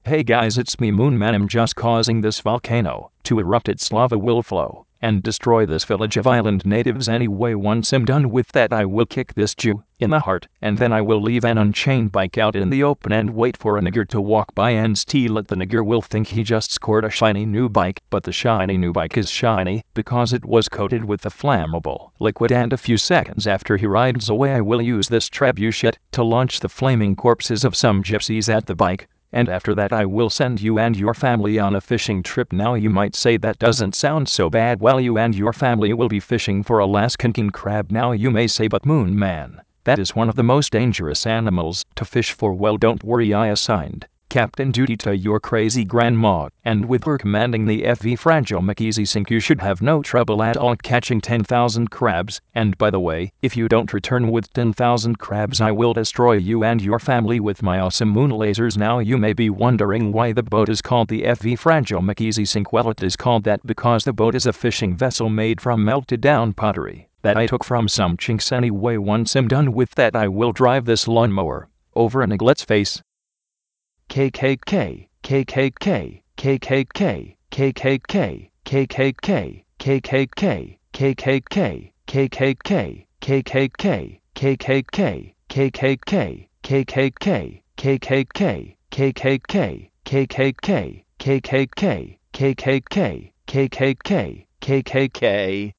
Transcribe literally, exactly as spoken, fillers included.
Hey guys, it's me Moonman. I'm just causing this volcano to erupt. Its lava will flow and destroy this village of island natives anyway. Once I'm done with that, I will kick this Jew in the heart, and then I will leave an unchained bike out in the open and wait for a nigger to walk by and steal it. The nigger will think he just scored a shiny new bike, but the shiny new bike is shiny because it was coated with a flammable liquid, and a few seconds after he rides away, I will use this trebuchet to launch the flaming corpses of some gypsies at the bike. And after that, I will send you and your family on a fishing trip. Now you might say that doesn't sound so bad. Well, you and your family will be fishing for Alaskan king crab. Now you may say, but Moonman, that is one of the most dangerous animals to fish for. Well, don't worry, I assigned captain duty to your crazy grandma, and with her commanding the F V Fragile McEasy Sink, you should have no trouble at all catching ten thousand crabs. And by the way, if you don't return with ten thousand crabs, I will destroy you and your family with my awesome moon lasers. Now you may be wondering why the boat is called the F V Fragile McEasy Sink. Well, it is called that because the boat is a fishing vessel made from melted down pottery that I took from some chinks anyway. Once I'm done with that, I will drive this lawnmower over an eaglet's face. K K K, K K K, K K K, K K K, K K K, K K K, K K K, K K K, K K K, K K K, K K K, K K K, K K K, K K K, K K K, K K K, K K K, K K K, K K K.